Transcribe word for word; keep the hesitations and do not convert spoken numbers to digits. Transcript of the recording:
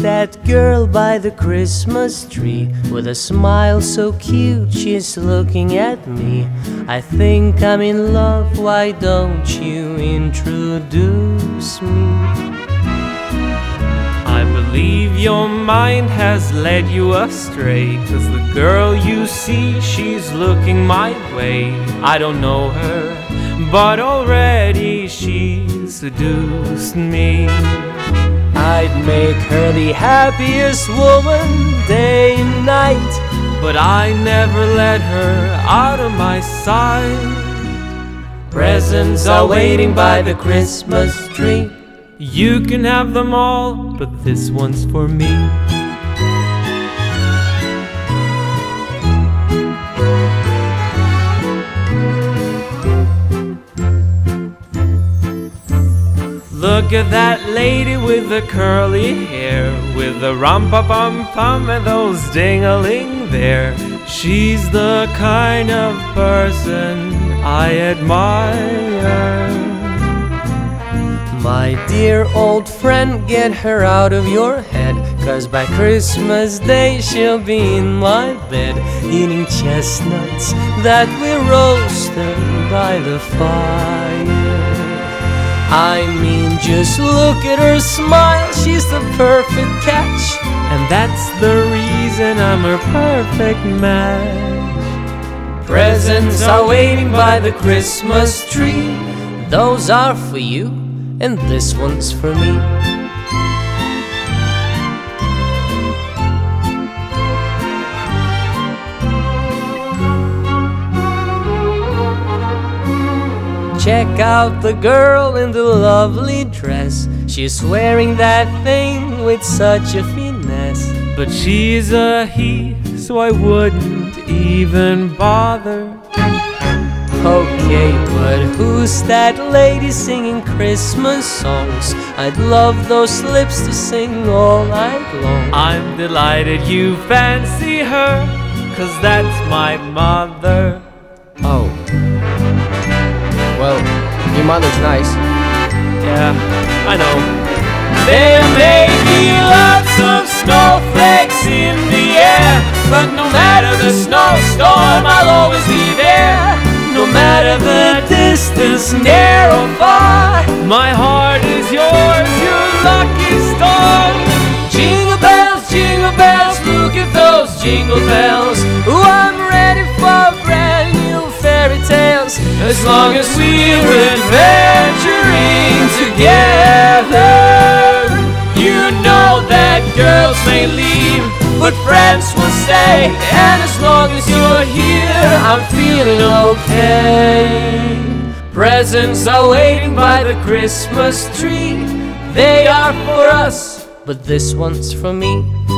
that girl by the Christmas tree? With a smile so cute, she's looking at me. I think I'm in love, why don't you introduce me? I believe your mind has led you astray, 'cause the girl you see, she's looking my way. I don't know her, but already she's seduced me. I'd make her the happiest woman day and night, but I never let her out of my sight. Presents are waiting by the Christmas tree. You can have them all, but this one's for me. Look at that lady with the curly hair, with the rum-pa-pum-pum and those ding-a-ling there. She's the kind of person I admire. My dear old friend, get her out of your head, 'cause by Christmas Day she'll be in my bed, eating chestnuts that we roasted by the fire. I mean, just look at her smile, she's the perfect catch, and that's the reason I'm her perfect match. Presents are waiting by the Christmas tree. Those are for you, and this one's for me. Check out the girl in the lovely dress. She's wearing that thing with such a finesse. But she's a he, so I wouldn't even bother. Okay, but who's that lady singing Christmas songs? I'd love those lips to sing all night long. I'm delighted you fancy her, 'cause that's my mother. Oh. Well, your mother's nice. Yeah, I know. There may be lots of snowflakes in the air, but no matter the snowstorm, I'll always be there. No matter the distance, near or far, my heart is yours, you lucky star. Jingle bells, jingle bells, look at those jingle bells. Ooh, I'm ready for brand new fairy tales, as long as we're adventuring together. You know that girls may leave, but friends will stay, and as long as you're here, I'm feeling okay. Presents are waiting by the Christmas tree. They are for us, but this one's for me.